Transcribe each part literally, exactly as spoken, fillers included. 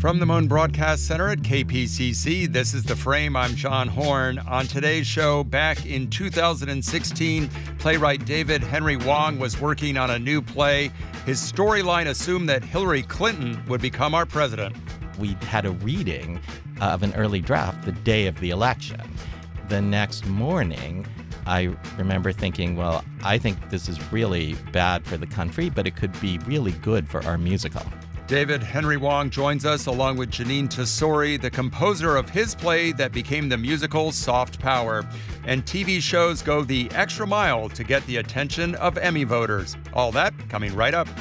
From the Moon Broadcast Center at K P C C, this is The Frame. I'm John Horn. On today's show, back in two thousand sixteen, playwright David Henry Hwang was working on a new play. His storyline assumed that Hillary Clinton would become our president. We had a reading of an early draft the day of the election. The next morning, I remember thinking, well, I think this is really bad for the country, but it could be really good for our musical. David Henry Hwang joins us along with Jeanine Tesori, the composer of his play that became the musical Soft Power. And T V shows go the extra mile to get the attention of Emmy voters. All that coming right up.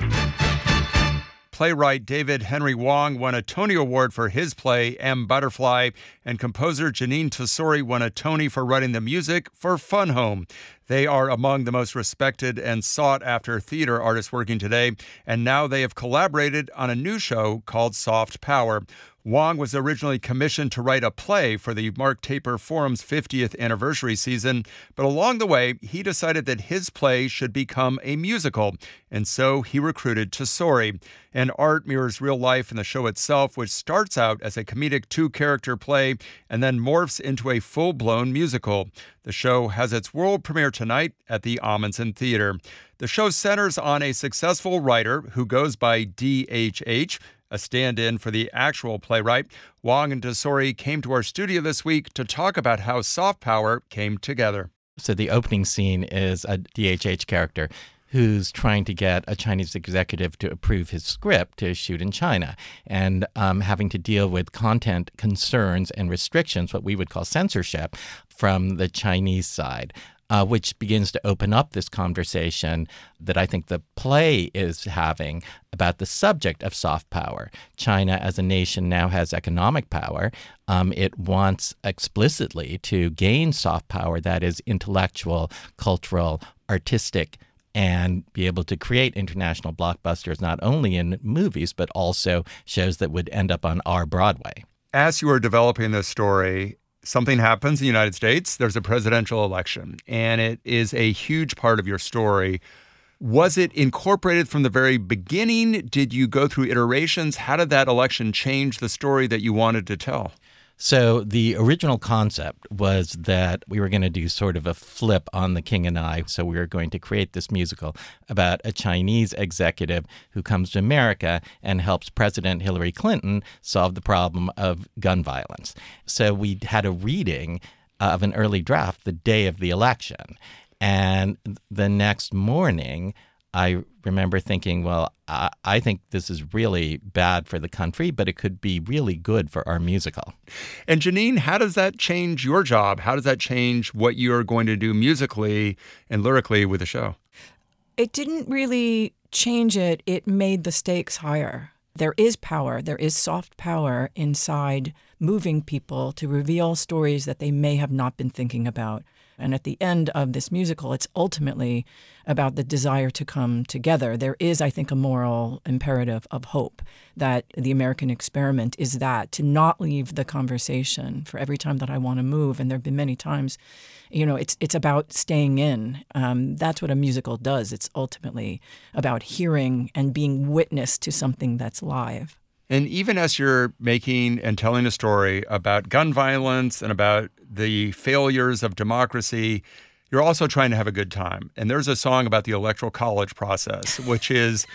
Playwright David Henry Hwang won a Tony Award for his play, M. Butterfly, and composer Jeanine Tesori won a Tony for writing the music for Fun Home. They are among the most respected and sought-after theater artists working today, and now they have collaborated on a new show called Soft Power. Hwang was originally commissioned to write a play for the Mark Taper Forum's fiftieth anniversary season, but along the way, he decided that his play should become a musical, and so he recruited Tesori. And art mirrors real life in the show itself, which starts out as a comedic two-character play and then morphs into a full-blown musical. The show has its world premiere tonight at the Ahmanson Theater. The show centers on a successful writer who goes by D H H, a stand-in for the actual playwright. Hwang and Tesori came to our studio this week to talk about how Soft Power came together. So the opening scene is a D H H character who's trying to get a Chinese executive to approve his script to shoot in China, and um, having to deal with content concerns and restrictions, what we would call censorship, from the Chinese side. Uh, which begins to open up this conversation that I think the play is having about the subject of soft power. China as a nation now has economic power. Um, it wants explicitly to gain soft power, that is intellectual, cultural, artistic, and be able to create international blockbusters not only in movies, but also shows that would end up on our Broadway. As you were developing this story, something happens in the United States. There's a presidential election, and it is a huge part of your story. Was it incorporated from the very beginning? Did you go through iterations? How did that election change the story that you wanted to tell? So the original concept was that we were going to do sort of a flip on The King and I. So we were going to create this musical about a Chinese executive who comes to America and helps President Hillary Clinton solve the problem of gun violence. So we had a reading of an early draft the day of the election. And the next morning, I remember thinking, well, I, I think this is really bad for the country, but it could be really good for our musical. And Jeanine, how does that change your job? How does that change what you're going to do musically and lyrically with the show? It didn't really change it. It made the stakes higher. There is power. There is soft power inside moving people to reveal stories that they may have not been thinking about. And at the end of this musical, it's ultimately about the desire to come together. There is, I think, a moral imperative of hope that the American experiment is that, to not leave the conversation for every time that I want to move. And there have been many times, you know, it's it's about staying in. Um, that's what a musical does. It's ultimately about hearing and being witness to something that's live. And even as you're making and telling a story about gun violence and about the failures of democracy, you're also trying to have a good time. And there's a song about the Electoral College process, which is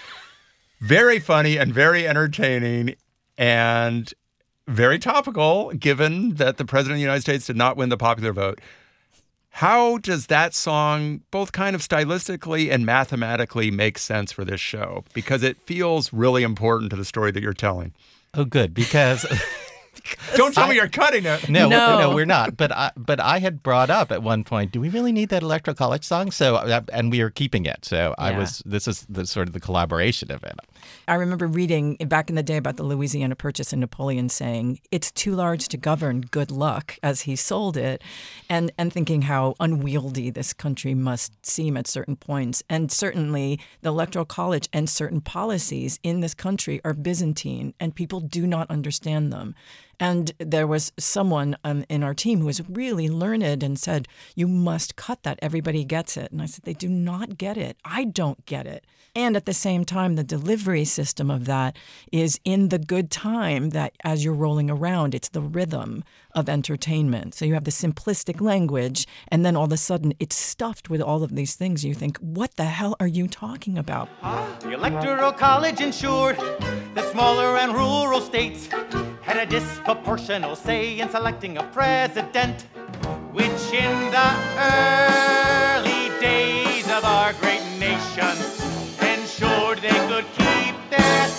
very funny and very entertaining and very topical, given that the President of the United States did not win the popular vote. How does that song both kind of stylistically and mathematically make sense for this show? Because it feels really important to the story that you're telling. Oh, good, because... Don't tell I, me you're cutting it. No, no, no, we're not. But I, but I had brought up at one point, do we really need that Electoral College song? So, uh, and we are keeping it. So I Yeah. was. This is the sort of the collaboration of it. I remember reading back in the day about the Louisiana Purchase and Napoleon saying, "It's too large to govern, good luck," as he sold it, and and thinking how unwieldy this country must seem at certain points. And certainly the Electoral College and certain policies in this country are Byzantine, and people do not understand them. And there was someone um, in our team who was really learned and said, you must cut that. Everybody gets it. And I said, they do not get it. I don't get it. And at the same time, the delivery system of that is in the good time that as you're rolling around, it's the rhythm of entertainment. So you have the simplistic language, and then all of a sudden it's stuffed with all of these things. You think, what the hell are you talking about? The Electoral College ensured that smaller and rural states had a disproportional say in selecting a president, which in the early days of our great nation ensured they could keep their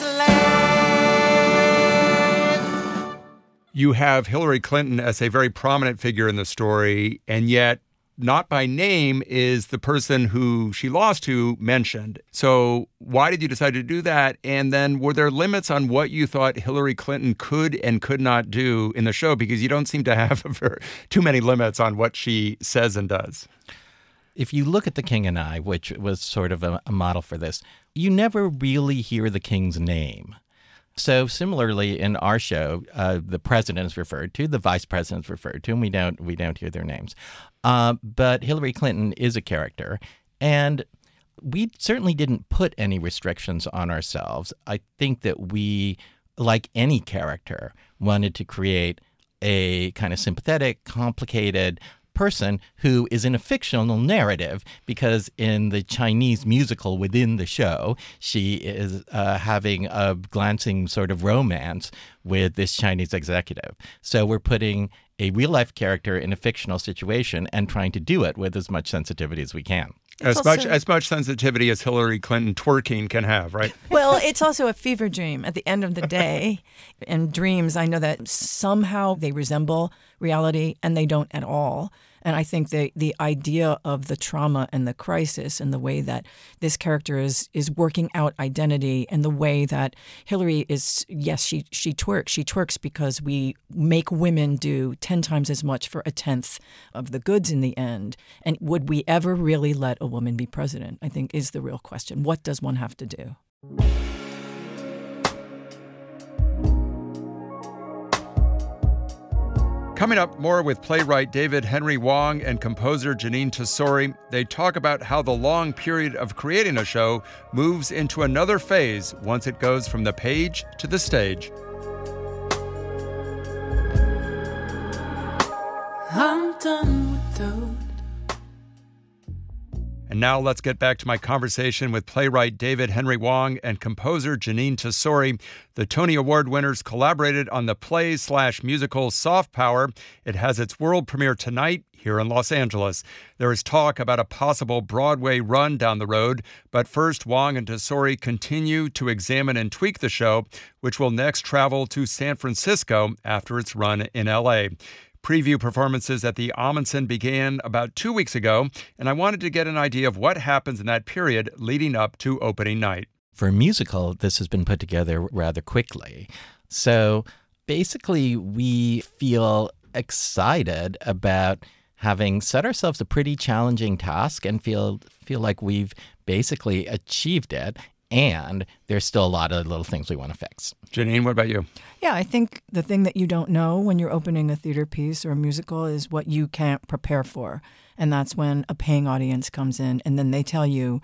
slaves. You have Hillary Clinton as a very prominent figure in the story, and yet not by name is the person who she lost to mentioned. So why did you decide to do that? And then were there limits on what you thought Hillary Clinton could and could not do in the show? Because you don't seem to have too many limits on what she says and does. If you look at The King and I, which was sort of a, a model for this, you never really hear the king's name. So similarly, in our show, uh, the president is referred to, the vice president is referred to, and we don't we don't hear their names. Uh, but Hillary Clinton is a character, and we certainly didn't put any restrictions on ourselves. I think that we, like any character, wanted to create a kind of sympathetic, complicated person who is in a fictional narrative, because in the Chinese musical within the show, she is uh, having a glancing sort of romance with this Chinese executive. So we're putting a real-life character in a fictional situation and trying to do it with as much sensitivity as we can. As also, much as much sensitivity as Hillary Clinton twerking can have, right? Well, it's also a fever dream at the end of the day. And dreams, I know that somehow they resemble reality, and they don't at all. And I think the the idea of the trauma and the crisis and the way that this character is is working out identity, and the way that Hillary is, yes, she she twerks. She twerks because we make women do ten times as much for a tenth of the goods in the end. And would we ever really let a woman be president, I think, is the real question. What does one have to do? Coming up, more with playwright David Henry Hwang and composer Jeanine Tesori. They talk about how the long period of creating a show moves into another phase once it goes from the page to the stage. I'm done with those. And now let's get back to my conversation with playwright David Henry Hwang and composer Jeanine Tesori. The Tony Award winners collaborated on the play slash musical Soft Power. It has its world premiere tonight here in Los Angeles. There is talk about a possible Broadway run down the road, but first Hwang and Tesori continue to examine and tweak the show, which will next travel to San Francisco after its run in L A. Preview performances at the Ahmanson began about two weeks ago, and I wanted to get an idea of what happens in that period leading up to opening night. For a musical, this has been put together rather quickly. So basically, we feel excited about having set ourselves a pretty challenging task and feel feel like we've basically achieved it. And there's still a lot of little things we want to fix. Jeanine, what about you? Yeah, I think the thing that you don't know when you're opening a theater piece or a musical is what you can't prepare for. And that's when a paying audience comes in and then they tell you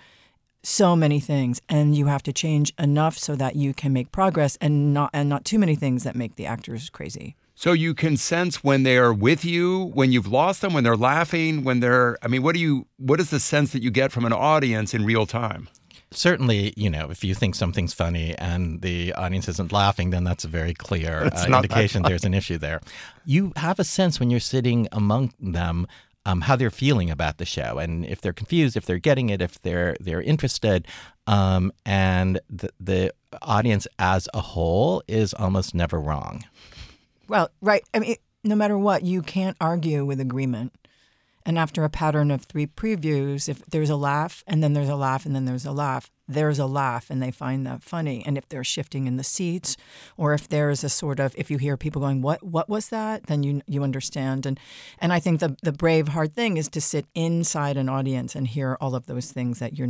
so many things, and you have to change enough so that you can make progress, and not and not too many things that make the actors crazy. So you can sense when they're with you, when you've lost them, when they're laughing, when they're, I mean, what do you, what is the sense that you get from an audience in real time? Certainly, you know, if you think something's funny and the audience isn't laughing, then that's a very clear uh, indication there's an issue there. You have a sense when you're sitting among them um, how they're feeling about the show, and if they're confused, if they're getting it, if they're they're interested. Um, and the, the audience as a whole is almost never wrong. Well, right. I mean, no matter what, you can't argue with agreement. And after a pattern of three previews, if there's a laugh and then there's a laugh and then there's a laugh, there's a laugh and they find that funny. And if they're shifting in the seats, or if there's a sort of, if you hear people going, what what was that? Then you you understand. And and I think the, the brave, hard thing is to sit inside an audience and hear all of those things that you're not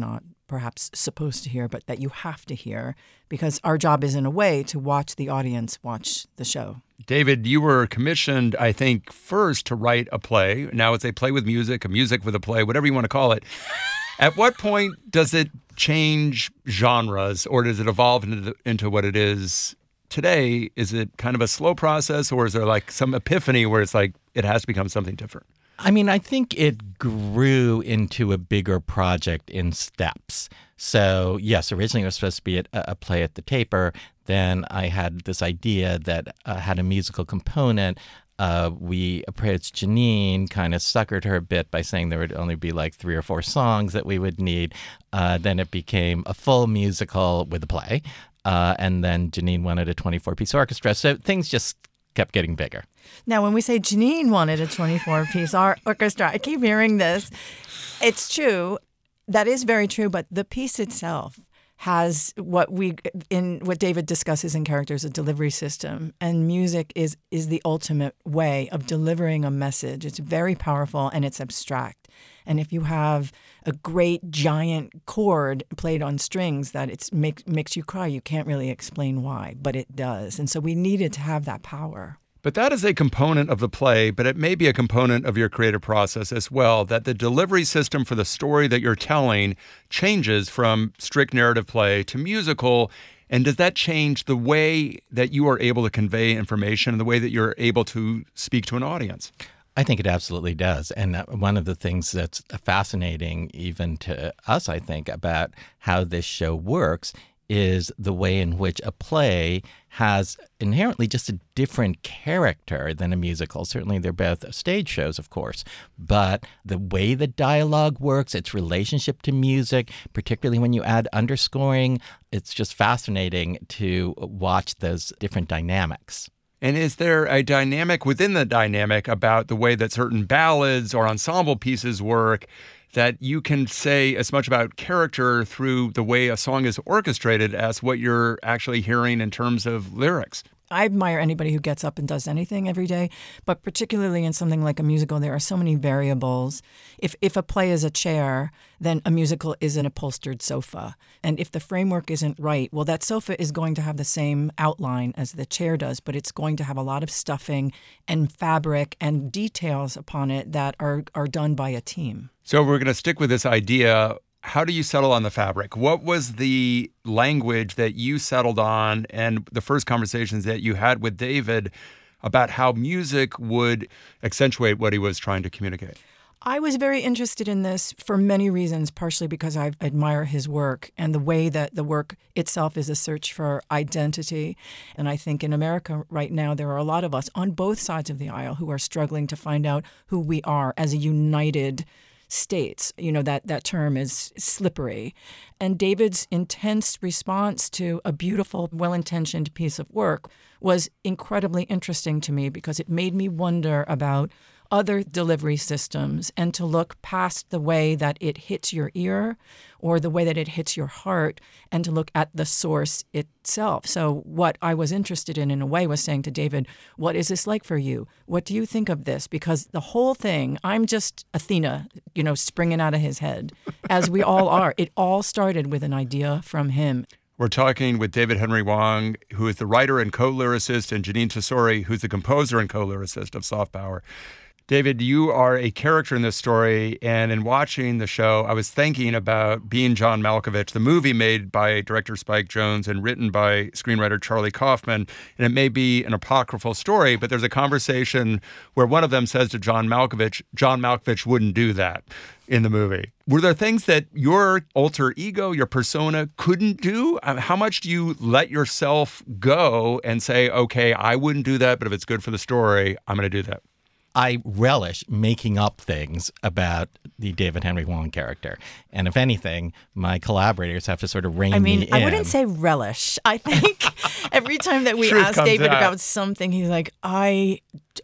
perhaps supposed to hear, but that you have to hear, because our job is in a way to watch the audience watch the show. David, you were commissioned, I think, first to write a play. Now it's a play with music, a music with a play, whatever you want to call it. At what point does it change genres, or does it evolve into, the, into what it is today? Is it kind of a slow process, or is there like some epiphany where it's like it has to become something different? I mean, I think it grew into a bigger project in steps. So, yes, originally it was supposed to be a, a play at the Taper. Then I had this idea that uh, had a musical component. Uh, we approached Janine, kind of suckered her a bit by saying there would only be like three or four songs that we would need. Uh, then it became a full musical with a play. Uh, and then Janine wanted a twenty-four piece orchestra. So things just kept getting bigger. Now, when we say Janine wanted a twenty-four piece or- orchestra, I keep hearing this. It's true. That is very true. But the piece itself has what we in what David discusses in Characters, a delivery system, and music is is the ultimate way of delivering a message. It's very powerful and it's abstract. And if you have a great giant chord played on strings that it makes makes you cry, you can't really explain why, but it does. And so we needed to have that power. But that is a component of the play, but it may be a component of your creative process as well, that the delivery system for the story that you're telling changes from strict narrative play to musical. And does that change the way that you are able to convey information and the way that you're able to speak to an audience? I think it absolutely does. And one of the things that's fascinating even to us, I think, about how this show works is the way in which a play has inherently just a different character than a musical. Certainly they're both stage shows, of course, but the way the dialogue works, its relationship to music, particularly when you add underscoring, it's just fascinating to watch those different dynamics. And is there a dynamic within the dynamic about the way that certain ballads or ensemble pieces work that you can say as much about character through the way a song is orchestrated as what you're actually hearing in terms of lyrics? I admire anybody who gets up and does anything every day, but particularly in something like a musical, there are so many variables. If if a play is a chair, then a musical is an upholstered sofa. And if the framework isn't right, well, that sofa is going to have the same outline as the chair does, but it's going to have a lot of stuffing and fabric and details upon it that are, are done by a team. So we're going to stick with this idea. How do you settle on the fabric? What was the language that you settled on and the first conversations that you had with David about how music would accentuate what he was trying to communicate? I was very interested in this for many reasons, partially because I admire his work and the way that the work itself is a search for identity. And I think in America right now, there are a lot of us on both sides of the aisle who are struggling to find out who we are as a united states. You know, that, that term is slippery. And David's intense response to a beautiful, well-intentioned piece of work was incredibly interesting to me because it made me wonder about other delivery systems and to look past the way that it hits your ear or the way that it hits your heart and to look at the source itself. So what I was interested in, in a way, was saying to David, what is this like for you? What do you think of this? Because the whole thing, I'm just Athena, you know, springing out of his head, as we all are. It all started with an idea from him. We're talking with David Henry Hwang, who is the writer and co-lyricist, and Jeanine Tesori, who's the composer and co-lyricist of Soft Power. David, you are a character in this story, and in watching the show, I was thinking about Being John Malkovich, the movie made by director Spike Jonze and written by screenwriter Charlie Kaufman. And it may be an apocryphal story, but there's a conversation where one of them says to John Malkovich, John Malkovich wouldn't do that in the movie. Were there things that your alter ego, your persona, couldn't do? How much do you let yourself go and say, okay, I wouldn't do that, but if it's good for the story, I'm going to do that? I relish making up things about the David Henry Hwang character. And if anything, my collaborators have to sort of rein I mean, me in. I wouldn't say relish. I think every time that we Truth ask comes David out. about something, he's like, I,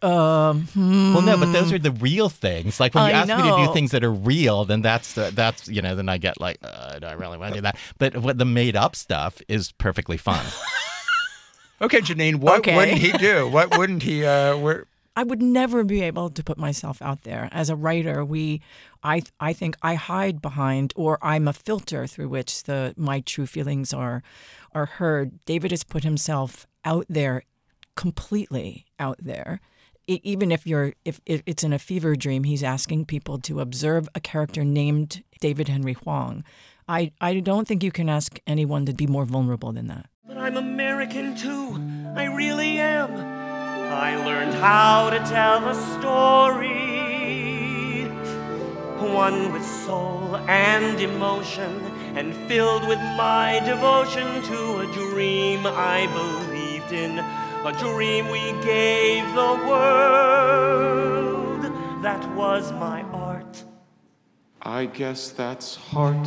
um, hmm. Well, no, but those are the real things. Like when you I ask me to know. do things that are real, then that's, the, that's you know, then I get like, uh, I don't really want to do that. But what the made up stuff is perfectly fun. Okay, Janine, what Okay. wouldn't he do? What wouldn't he, uh, where... I would never be able to put myself out there. As a writer, we, I, I think I hide behind, or I'm a filter through which the my true feelings are, are heard. David has put himself out there, completely out there. It, even if you're, if, if it's in a fever dream, he's asking people to observe a character named David Henry Hwang. I, I don't think you can ask anyone to be more vulnerable than that. But I'm American too. I really am. I learned how to tell a story, one with soul and emotion, and filled with my devotion to a dream I believed in, a dream we gave the world. That was my art. I guess that's heart.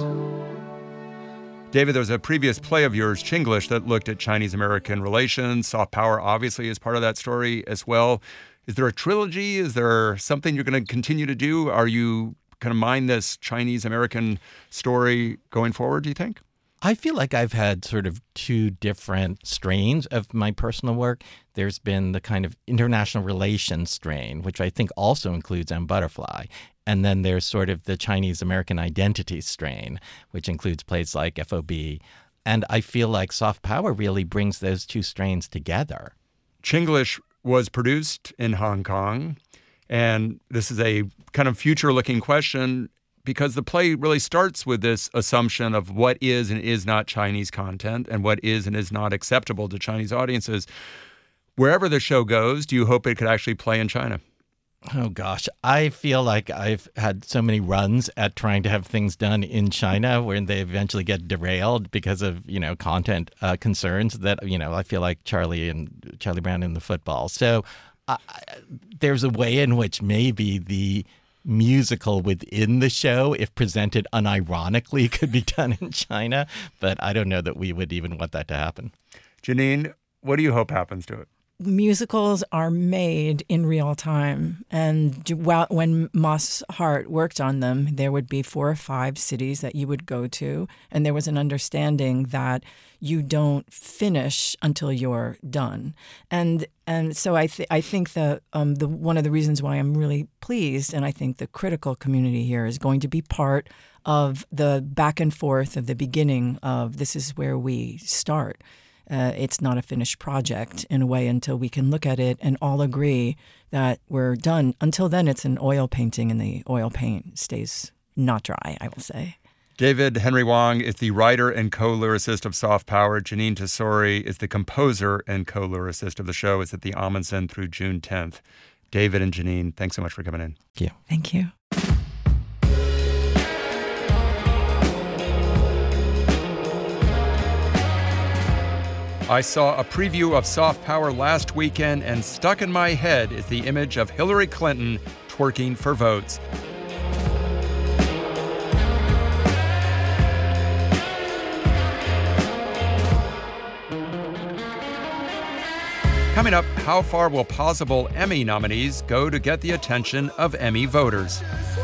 David, there was a previous play of yours, Chinglish, that looked at Chinese-American relations. Soft Power obviously is part of that story as well. Is there a trilogy? Is there something you're going to continue to do? Are you going to mind this Chinese-American story going forward, do you think? I feel like I've had sort of two different strains of my personal work. There's been the kind of international relations strain, which I think also includes M. Butterfly. And then there's sort of the Chinese-American identity strain, which includes plays like F O B. And I feel like Soft Power really brings those two strains together. Chinglish was produced in Hong Kong, and this is a kind of future-looking question because the play really starts with this assumption of what is and is not Chinese content and what is and is not acceptable to Chinese audiences. Wherever the show goes, do you hope it could actually play in China? Oh, gosh. I feel like I've had so many runs at trying to have things done in China where they eventually get derailed because of, you know, content uh, concerns that, you know, I feel like Charlie and Charlie Brown in the football. So uh, there's a way in which maybe the musical within the show, if presented unironically, could be done in China. But I don't know that we would even want that to happen. Janine, what do you hope happens to it? Musicals are made in real time. And when Moss Hart worked on them, there would be four or five cities that you would go to. And there was an understanding that you don't finish until you're done. And and so I, th- I think that um, the, one of the reasons why I'm really pleased, and I think the critical community here is going to be part of the back and forth of the beginning of this is where we start. Uh, it's not a finished project in a way until we can look at it and all agree that we're done. Until then, it's an oil painting and the oil paint stays not dry, I will say. David Henry Hwang is the writer and co-lyricist of Soft Power. Jeanine Tesori is the composer and co-lyricist of the show. It's at the Ahmanson through June tenth. David and Jeanine, thanks so much for coming in. Thank you. Thank you. I saw a preview of Soft Power last weekend, and stuck in my head is the image of Hillary Clinton twerking for votes. Coming up, how far will possible Emmy nominees go to get the attention of Emmy voters?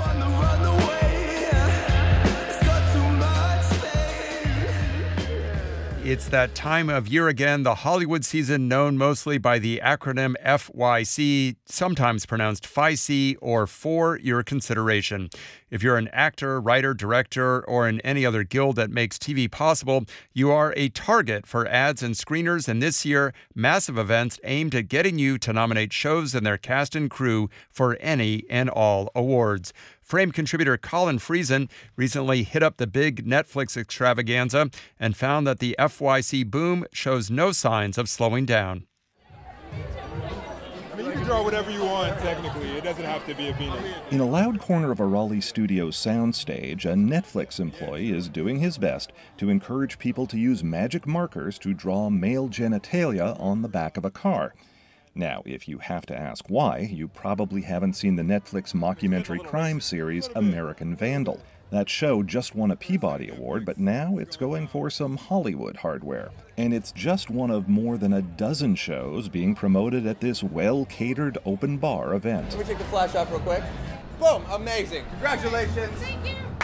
It's that time of year again, the Hollywood season known mostly by the acronym F Y C, sometimes pronounced F Y C, or For Your Consideration. If you're an actor, writer, director, or in any other guild that makes T V possible, you are a target for ads and screeners, and this year, massive events aimed at getting you to nominate shows and their cast and crew for any and all awards. Frame contributor Colin Friesen recently hit up the big Netflix extravaganza and found that the F Y C boom shows no signs of slowing down. I mean, you can draw whatever you want, technically. It doesn't have to be a penis. In a loud corner of a Raleigh studio soundstage, a Netflix employee is doing his best to encourage people to use magic markers to draw male genitalia on the back of a car. Now, if you have to ask why, you probably haven't seen the Netflix mockumentary crime series American Vandal. That show just won a Peabody Award, but now it's going for some Hollywood hardware. And it's just one of more than a dozen shows being promoted at this well-catered open bar event. Can we take the flash off real quick? Boom! Amazing! Congratulations! Thank you!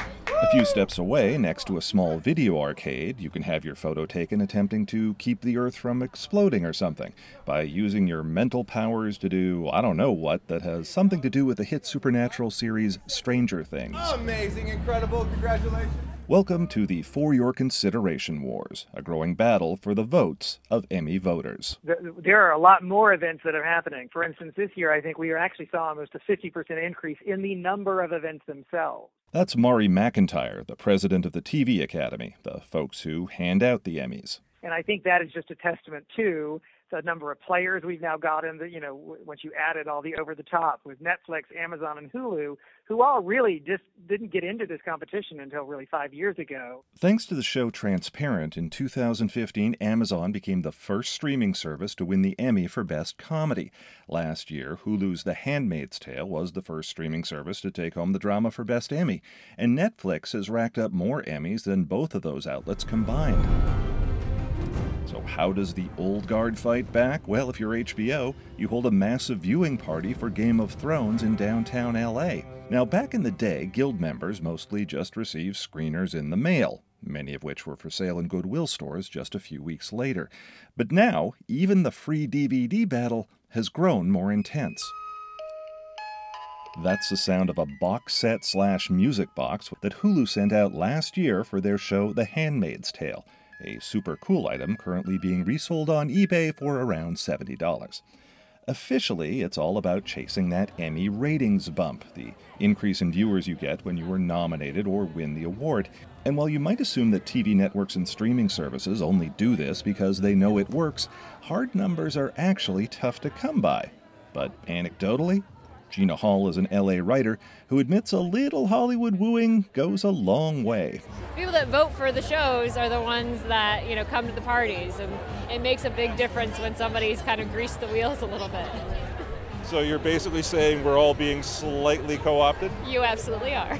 A few steps away, next to a small video arcade, you can have your photo taken attempting to keep the Earth from exploding or something by using your mental powers to do I don't know what that has something to do with the hit supernatural series Stranger Things. Amazing, incredible, congratulations. Welcome to the For Your Consideration Wars, a growing battle for the votes of Emmy voters. There are a lot more events that are happening. For instance, this year I think we actually saw almost a fifty percent increase in the number of events themselves. That's Mari McIntyre, the president of the T V Academy, the folks who hand out the Emmys. And I think that is just a testament to the number of players we've now got in the, you know, once you added all the over the top with Netflix, Amazon, and Hulu, who all really just didn't get into this competition until really five years ago. Thanks to the show Transparent, in two thousand fifteen, Amazon became the first streaming service to win the Emmy for Best Comedy. Last year, Hulu's The Handmaid's Tale was the first streaming service to take home the drama for Best Emmy, and Netflix has racked up more Emmys than both of those outlets combined. So how does the old guard fight back? Well, if you're H B O, you hold a massive viewing party for Game of Thrones in downtown L A. Now, back in the day, Guild members mostly just received screeners in the mail, many of which were for sale in Goodwill stores just a few weeks later. But now, even the free D V D battle has grown more intense. That's the sound of a box set slash music box that Hulu sent out last year for their show The Handmaid's Tale, a super cool item currently being resold on eBay for around seventy dollars. Officially, it's all about chasing that Emmy ratings bump, the increase in viewers you get when you are nominated or win the award. And while you might assume that T V networks and streaming services only do this because they know it works, hard numbers are actually tough to come by. But anecdotally, Gina Hall is an L A writer who admits a little Hollywood wooing goes a long way. People that vote for the shows are the ones that, you know, come to the parties, and it makes a big difference when somebody's kind of greased the wheels a little bit. So you're basically saying we're all being slightly co-opted? You absolutely are.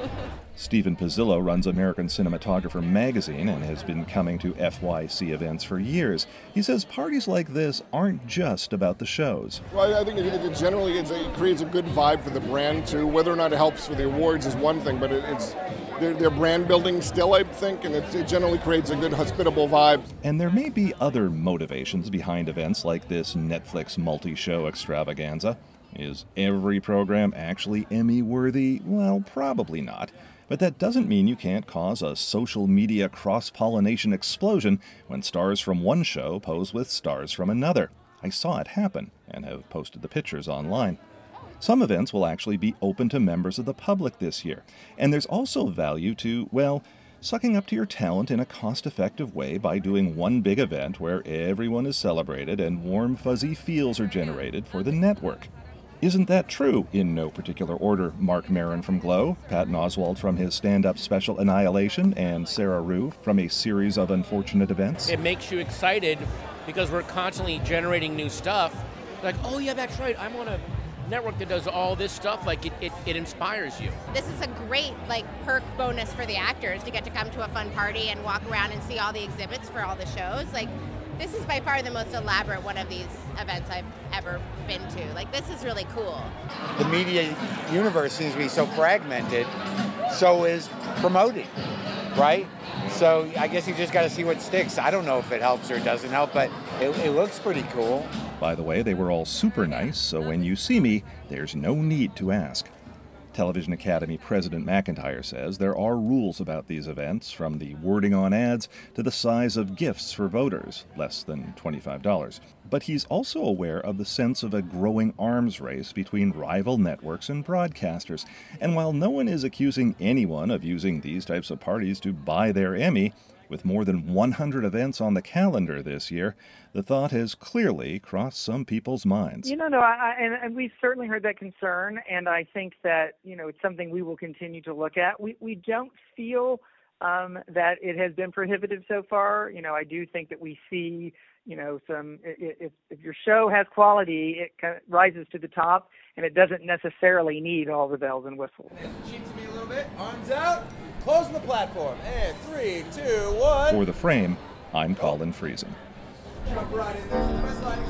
Stephen Pizzillo runs American Cinematographer magazine and has been coming to F Y C events for years. He says parties like this aren't just about the shows. Well, I think it, it generally it's a, it creates a good vibe for the brand, too. Whether or not it helps for the awards is one thing, but it, it's they're, they're brand building still, I think, and it, it generally creates a good, hospitable vibe. And there may be other motivations behind events like this Netflix multi-show extravaganza. Is every program actually Emmy-worthy? Well, probably not. But that doesn't mean you can't cause a social media cross-pollination explosion when stars from one show pose with stars from another. I saw it happen and have posted the pictures online. Some events will actually be open to members of the public this year. And there's also value to, well, sucking up to your talent in a cost-effective way by doing one big event where everyone is celebrated and warm, fuzzy feels are generated for the network. Isn't that true? In no particular order, Mark Maron from Glow, Patton Oswalt from his stand-up special Annihilation, and Sarah Rue from a series of unfortunate events. It makes you excited because we're constantly generating new stuff. Like, oh yeah, that's right, I'm on a network that does all this stuff. Like, it, it, it inspires you. This is a great, like, perk bonus for the actors to get to come to a fun party and walk around and see all the exhibits for all the shows. Like, this is by far the most elaborate one of these events I've ever been to. Like, this is really cool. The media universe seems to be so fragmented, so is promoting, right? So I guess you just got to see what sticks. I don't know if it helps or doesn't help, but it, it looks pretty cool. By the way, they were all super nice, so when you see me, there's no need to ask. Television Academy President McIntyre says there are rules about these events, from the wording on ads to the size of gifts for voters, less than twenty-five dollars. But he's also aware of the sense of a growing arms race between rival networks and broadcasters. And while no one is accusing anyone of using these types of parties to buy their Emmy, with more than one hundred events on the calendar this year, the thought has clearly crossed some people's minds. You know, no, I, and, and we've certainly heard that concern, and I think that, you know, it's something we will continue to look at. We we don't feel um, that it has been prohibitive so far. You know, I do think that we see, you know, some, if, if your show has quality, it kind of rises to the top, and it doesn't necessarily need all the bells and whistles. Cheat to me a little bit, arms out, closing the platform, and three, two, one. For The Frame, I'm Colin Friesen. Jump right in there. West line,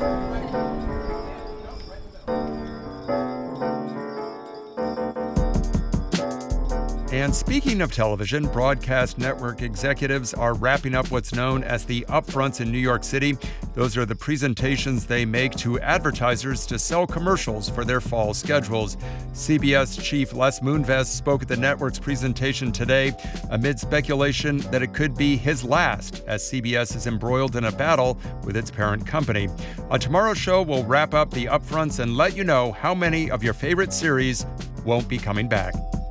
right. And speaking of television, broadcast network executives are wrapping up what's known as the upfronts in New York City. Those are the presentations they make to advertisers to sell commercials for their fall schedules. C B S chief Les Moonves spoke at the network's presentation today amid speculation that it could be his last, as C B S is embroiled in a battle with its parent company. On tomorrow's show, we'll wrap up the upfronts and let you know how many of your favorite series won't be coming back.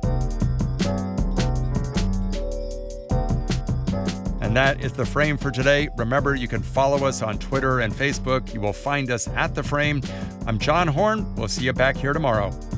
And that is The Frame for today. Remember, you can follow us on Twitter and Facebook. You will find us at The Frame. I'm John Horn. We'll see you back here tomorrow.